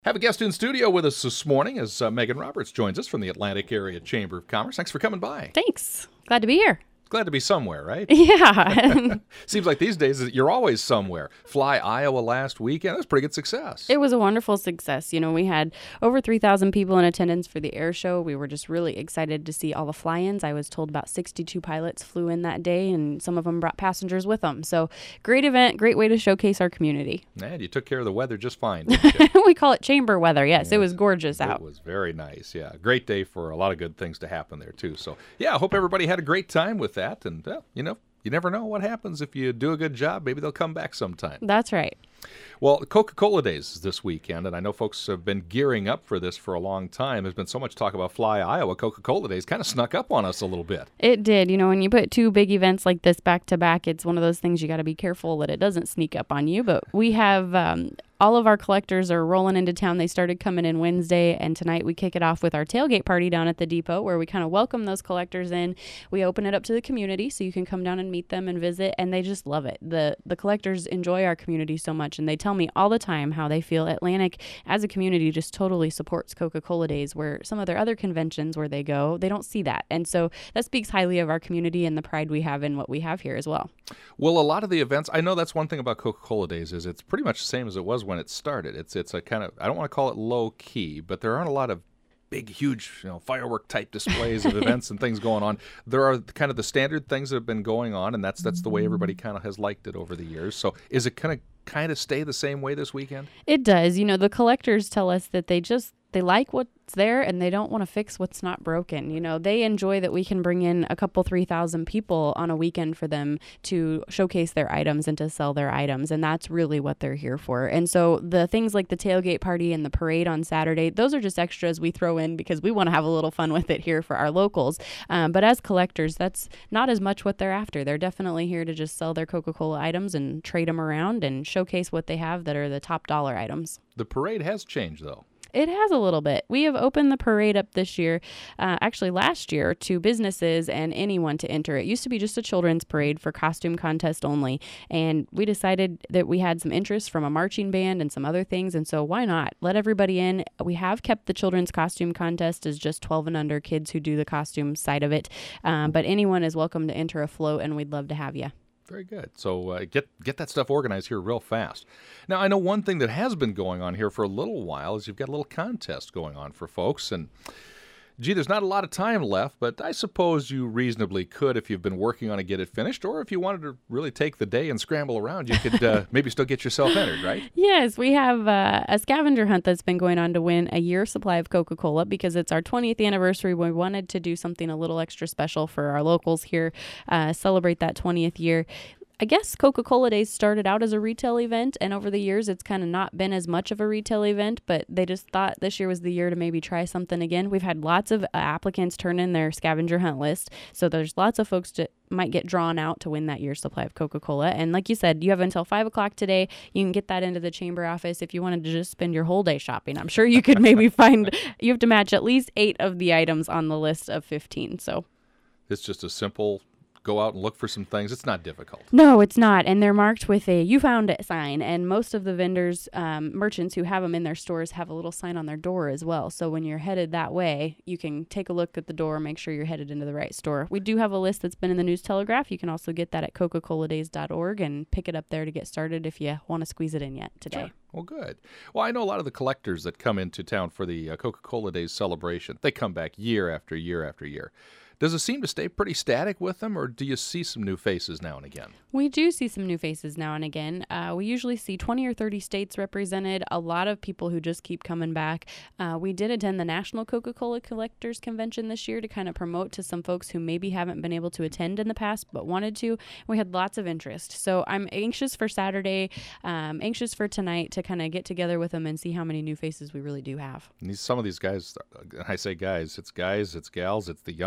Have a guest in studio with us this morning as Megan Roberts joins us from the Atlantic Area Chamber of Commerce. Thanks for coming by. Thanks. Glad to be here. Glad to be somewhere, right? Yeah. Seems like these days that you're always somewhere. Fly Iowa last weekend. That was a pretty good success. It was a wonderful success. You know, we had over 3,000 people in attendance for the air show. We were just really excited to see all the fly-ins. I was told about 62 pilots flew in that day, and some of them brought passengers with them. So great event, great way to showcase our community. And you took care of the weather just fine, didn't you? We call it chamber weather. Yes, it was gorgeous out. It was very nice, yeah. Great day for a lot of good things to happen there, too. So, yeah, I hope everybody had a great time with that. And, you never know what happens if you do a good job. Maybe they'll come back sometime. That's right. Well, Coca-Cola Days is this weekend, and I know folks have been gearing up for this for a long time. There's been so much talk about Fly Iowa. Coca-Cola Days kind of snuck up on us a little bit. It did. You know, when you put two big events like this back to back, it's one of those things you got to be careful that it doesn't sneak up on you. But we have all of our collectors are rolling into town. They started coming in Wednesday, and tonight we kick it off with our tailgate party down at the depot where we kind of welcome those collectors in. We open it up to the community so you can come down and meet them and visit, and they just love it. The collectors enjoy our community so much, and they tell me all the time how they feel Atlantic as a community just totally supports Coca-Cola Days, where some of their other conventions where they go, they don't see that. And so that speaks highly of our community and the pride we have in what we have here as well. Well, a lot of the events, I know that's one thing about Coca-Cola Days is it's pretty much the same as it was when it started. It's a kind of, I don't want to call it low key, but there aren't a lot of big, huge, firework type displays of events and things going on. There are kind of the standard things that have been going on, and that's the way everybody kind of has liked it over the years. So is it kind of stay the same way this weekend? It does. You know, the collectors tell us that they like what's there and they don't want to fix what's not broken. You know, they enjoy that we can bring in a couple 3,000 people on a weekend for them to showcase their items and to sell their items. And that's really what they're here for. And so the things like the tailgate party and the parade on Saturday, those are just extras we throw in because we want to have a little fun with it here for our locals. But as collectors, that's not as much what they're after. They're definitely here to just sell their Coca-Cola items and trade them around and showcase what they have that are the top dollar items. The parade has changed, though. It has a little bit. We have opened the parade up this year, actually last year, to businesses and anyone to enter. It used to be just a children's parade for costume contest only, and we decided that we had some interest from a marching band and some other things, and so why not? Let everybody in. We have kept the children's costume contest as just 12 and under kids who do the costume side of it, but anyone is welcome to enter a float, and we'd love to have you. Very good. So get that stuff organized here real fast. Now, I know one thing that has been going on here for a little while is you've got a little contest going on for folks. And, gee, there's not a lot of time left, but I suppose you reasonably could if you've been working on it, get it finished. Or if you wanted to really take the day and scramble around, you could maybe still get yourself entered, right? Yes, we have a scavenger hunt that's been going on to win a year's supply of Coca-Cola because it's our 20th anniversary. We wanted to do something a little extra special for our locals here, celebrate that 20th year. I guess Coca-Cola Days started out as a retail event, and over the years, it's kind of not been as much of a retail event, but they just thought this year was the year to maybe try something again. We've had lots of applicants turn in their scavenger hunt list, so there's lots of folks that might get drawn out to win that year's supply of Coca-Cola. And like you said, you have until 5 o'clock today. You can get that into the chamber office if you wanted to just spend your whole day shopping. I'm sure you could maybe you have to match at least 8 of the items on the list of 15. So it's just a simple go out and look for some things. It's not difficult. No, it's not. And they're marked with a "You Found It" sign. And most of the vendors, merchants who have them in their stores have a little sign on their door as well. So when you're headed that way, you can take a look at the door, make sure you're headed into the right store. We do have a list that's been in the News-Telegraph. You can also get that at coca-coladays.org and pick it up there to get started if you want to squeeze it in yet today. Sure. Well, good. Well, I know a lot of the collectors that come into town for the Coca-Cola Days celebration. They come back year after year after year. Does it seem to stay pretty static with them, or do you see some new faces now and again? We do see some new faces now and again. We usually see 20 or 30 states represented, a lot of people who just keep coming back. We did attend the National Coca-Cola Collectors Convention this year to kind of promote to some folks who maybe haven't been able to attend in the past but wanted to. We had lots of interest. So I'm anxious for Saturday, anxious for tonight to kind of get together with them and see how many new faces we really do have. And some of these guys, I say guys, it's gals, it's the young, it's the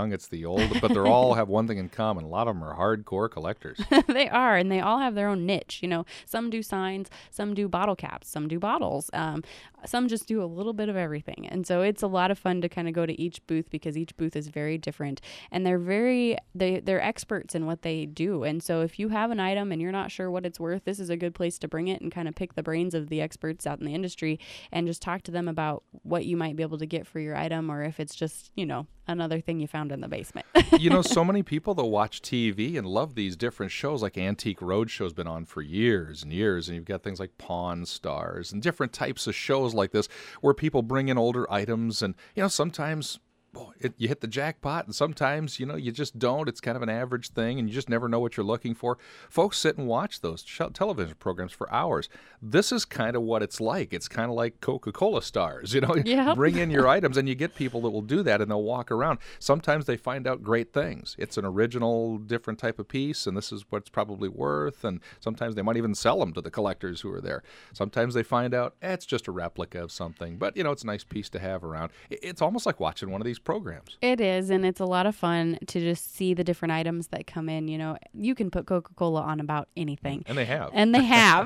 crazy old, but they're all have one thing in common. A lot of them are hardcore collectors. They are, and they all have their own niche. Some do signs, some do bottle caps, some do bottles, some just do a little bit of everything. And so it's a lot of fun to kind of go to each booth because each booth is very different, and they're experts in what they do. And so if you have an item and you're not sure what it's worth, this is a good place to bring it and kind of pick the brains of the experts out in the industry and just talk to them about what you might be able to get for your item, or if it's just, another thing you found in the basement. So many people that watch TV and love these different shows, like Antique Roadshow's been on for years and years, and you've got things like Pawn Stars and different types of shows like this where people bring in older items, and sometimes you hit the jackpot, and sometimes you just don't. It's kind of an average thing, and you just never know what you're looking for. Folks sit and watch those television programs for hours. This is kind of what it's like. It's kind of like Coca-Cola stars. Yep. Bring in your items, and you get people that will do that, and they'll walk around. Sometimes they find out great things. It's an original, different type of piece, and this is what it's probably worth. And sometimes they might even sell them to the collectors who are there. Sometimes they find out it's just a replica of something, but it's a nice piece to have around. It's almost like watching one of these programs. It is, and it's a lot of fun to just see the different items that come in. You can put Coca-Cola on about anything. And they have. And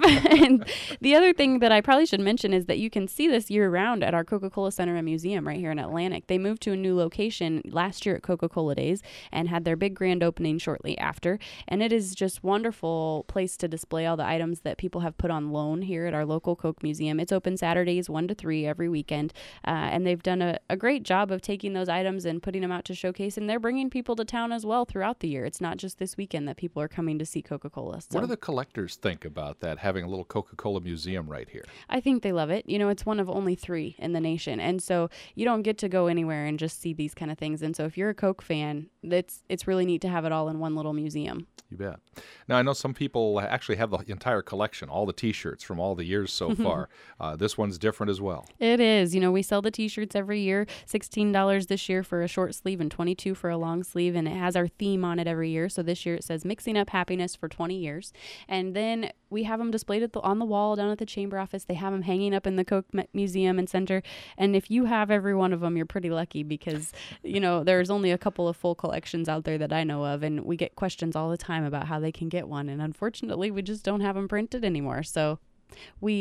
And the other thing that I probably should mention is that you can see this year-round at our Coca-Cola Center and Museum right here in Atlantic. They moved to a new location last year at Coca-Cola Days and had their big grand opening shortly after. And it is just wonderful place to display all the items that people have put on loan here at our local Coke Museum. It's open Saturdays 1 to 3 every weekend. And they've done a great job of taking those items and putting them out to showcase, and they're bringing people to town as well throughout the year. It's not just this weekend that people are coming to see Coca-Cola. So what do the collectors think about that, having a little Coca-Cola museum right here? I think they love it. It's one of only 3 in the nation, and so you don't get to go anywhere and just see these kind of things. And so if you're a Coke fan, it's really neat to have it all in one little museum. You bet. Now, I know some people actually have the entire collection, all the T-shirts from all the years so far. This one's different as well. It is. We sell the T-shirts every year, $16 this year for a short sleeve and $22 for a long sleeve, and it has our theme on it every year. So this year it says Mixing Up Happiness for 20 years. And then we have them displayed on the wall down at the chamber office. They have them hanging up in the Coke Museum and Center. And if you have every one of them, you're pretty lucky because, there's only a couple of full collections out there that I know of, and we get questions all the time about how they can get one. And unfortunately, we just don't have them printed anymore. So we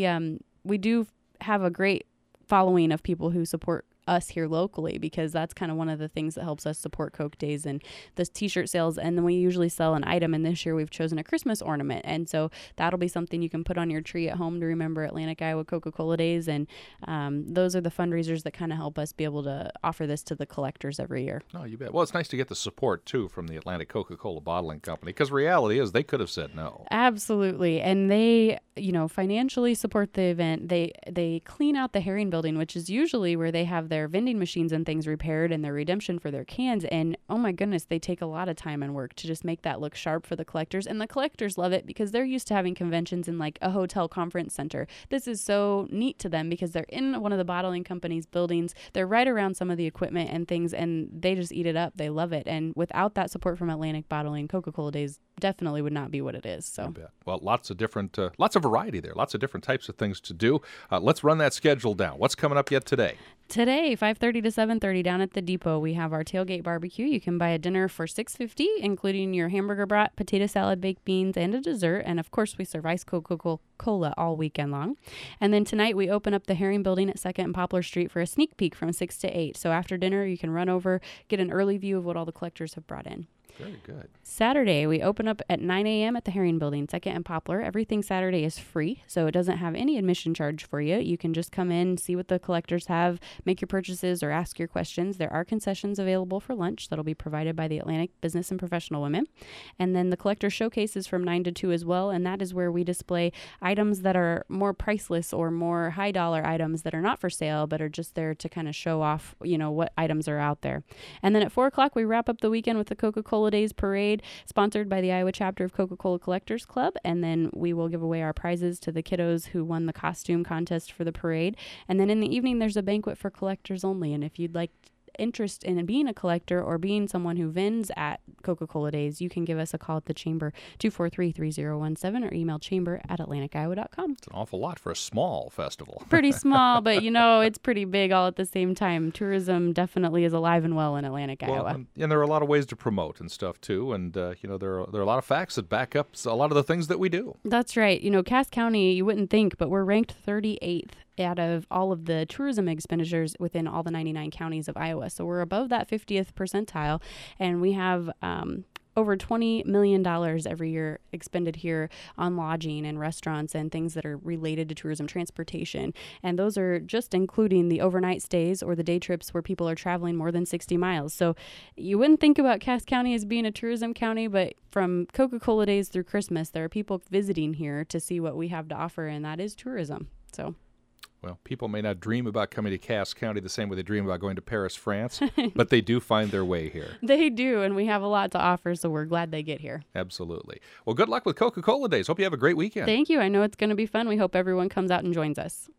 do have a great following of people who support us here locally, because that's kind of one of the things that helps us support Coke Days and the T-shirt sales. And then we usually sell an item, and this year we've chosen a Christmas ornament, and so that'll be something you can put on your tree at home to remember Atlantic, Iowa Coca-Cola Days. And those are the fundraisers that kind of help us be able to offer this to the collectors every year. Oh, you bet. Well, it's nice to get the support too from the Atlantic Coca-Cola Bottling Company, because reality is they could have said no. Absolutely. And they financially support the event. They clean out the Herring Building, which is usually where they have their vending machines and things repaired and their redemption for their cans. And oh my goodness, they take a lot of time and work to just make that look sharp for the collectors. And the collectors love it because they're used to having conventions in like a hotel conference center. This is so neat to them because they're in one of the bottling company's buildings. They're right around some of the equipment and things, and they just eat it up. They love it. And without that support from Atlantic Bottling, Coca-Cola Days definitely would not be what it is. So, well, lots of variety there, lots of different types of things to do. Let's run that schedule down. What's coming up yet today? Today, 5:30 to 7:30 down at the depot, we have our tailgate barbecue. You can buy a dinner for $6.50, including your hamburger brat, potato salad, baked beans, and a dessert. And of course, we serve ice Coca-Cola all weekend long. And then tonight, we open up the Herring Building at 2nd and Poplar Street for a sneak peek from 6 to 8. So after dinner, you can run over, get an early view of what all the collectors have brought in. Very good. Saturday, we open up at 9 a.m. at the Herring Building, 2nd and Poplar. Everything Saturday is free, so it doesn't have any admission charge for you. You can just come in, see what the collectors have, make your purchases, or ask your questions. There are concessions available for lunch that'll be provided by the Atlantic Business and Professional Women. And then the collector showcase is from 9 to 2 as well, and that is where we display items that are more priceless or more high-dollar items that are not for sale, but are just there to kind of show off, what items are out there. And then at 4 o'clock, we wrap up the weekend with the Coca-Cola Days Parade, sponsored by the Iowa chapter of Coca-Cola Collectors Club. And then we will give away our prizes to the kiddos who won the costume contest for the parade. And then in the evening, there's a banquet for collectors only. And if you'd like interest in being a collector or being someone who vends at Coca-Cola Days, you can give us a call at the Chamber, 243-3017, or email chamber@atlanticiowa.com. It's an awful lot for a small festival. Pretty small, but it's pretty big all at the same time. Tourism definitely is alive and well in Atlantic, Iowa. And there are a lot of ways to promote and stuff too, and there are a lot of facts that back up a lot of the things that we do. That's right. Cass County, you wouldn't think, but we're ranked 38th out of all of the tourism expenditures within all the 99 counties of Iowa. So we're above that 50th percentile, and we have over $20 million every year expended here on lodging and restaurants and things that are related to tourism, transportation. And those are just including the overnight stays or the day trips where people are traveling more than 60 miles. So you wouldn't think about Cass County as being a tourism county, but from Coca-Cola Days through Christmas, there are people visiting here to see what we have to offer, and that is tourism. So... Well, people may not dream about coming to Cass County the same way they dream about going to Paris, France, but they do find their way here. They do, and we have a lot to offer, so we're glad they get here. Absolutely. Well, good luck with Coca-Cola Days. Hope you have a great weekend. Thank you. I know it's going to be fun. We hope everyone comes out and joins us.